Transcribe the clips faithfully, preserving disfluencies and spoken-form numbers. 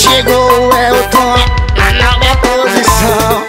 Chegou o Elton na nova posição.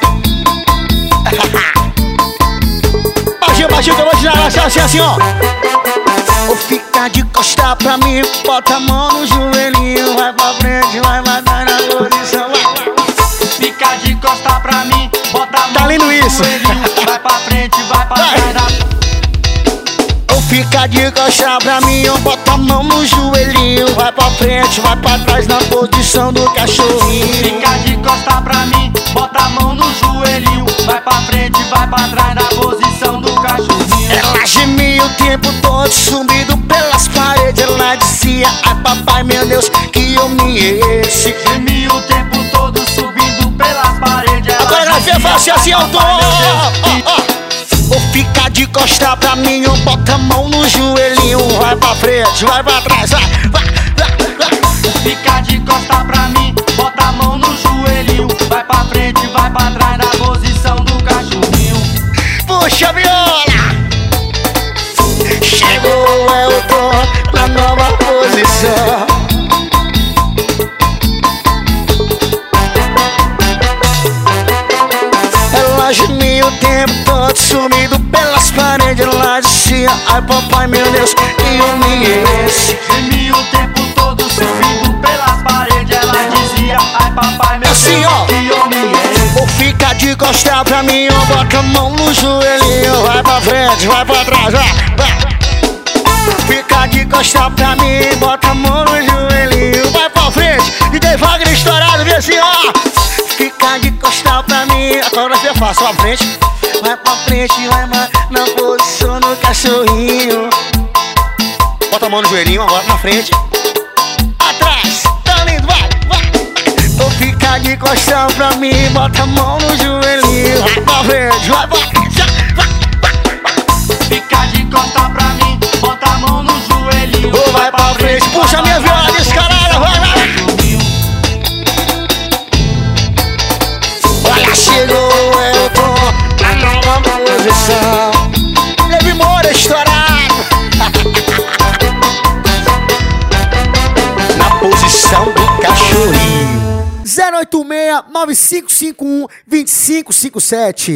Baixinho, baixinho, que eu vou tirar ela assim, assim, ó. Ou fica de costa pra mim, bota a mão no joelhinho, vai pra frente, vai matar na posição. Fica de costa pra mim, bota a mão Tá lindo no isso. joelhinho, vai pra frente, vai pra trás da... Ou fica de costa pra mim, bota a mão no joelhinho, vai pra frente, vai pra trás na posição do cachorrinho. Fica de costa pra mim, bota a mão no joelhinho, vai pra frente, vai pra trás na posição do cachorrinho. Ela gemia o tempo todo, sumido pelas paredes. Ela dizia, ai papai, meu Deus, que homem é esse? Gemia o tempo todo, subindo pelas paredes. A coreografia é fácil assim, eu tô. Ou fica de costa pra mim, ou bota a mão no joelhinho, vai pra frente, vai pra trás, vai, vai, vai, vai. Fica de costa pra mim, bota a mão no joelhinho, vai pra frente, vai pra trás na posição do cachorrinho. Puxa a viola. Chegou o Elton na nova posição. Ela gemia o tempo todo, sumido pelas paredes. Ela dizia, ai papai, meu Deus, que homem é esse? Gemia o tempo todo, subindo pelas paredes. Ela dizia, ai papai, meu Assim, Deus, ó. que homem é esse? Ou fica de costa pra mim, ou bota a mão no joelhinho, vai pra frente, vai pra trás, vai, vai. Fica de costa pra mim, bota a mão no joelhinho, vai pra frente. E dei Wagner estourado, vê assim, ó. Fica de costa pra mim, a coreografia é fácil, vai pra frente, vai pra frente, vai na posição do cachorrinho. Bota a mão no joelhinho, agora pra frente. Atrás, tá lindo, vai, vai. Ou fica de costa pra mim, bota a mão no joelhinho, vai pra frente, vai pra frente, vai, vai, vai. Fica de costa pra mim, bota a mão no joelhinho, Ou vai pra frente, puxa a minha viola descarada, vai, vai. Olha, chegou o Elton na nova posição. Levi Moura estourado. Na posição do cachorrinho. zero oito seis, nove cinco cinco um, dois cinco cinco sete.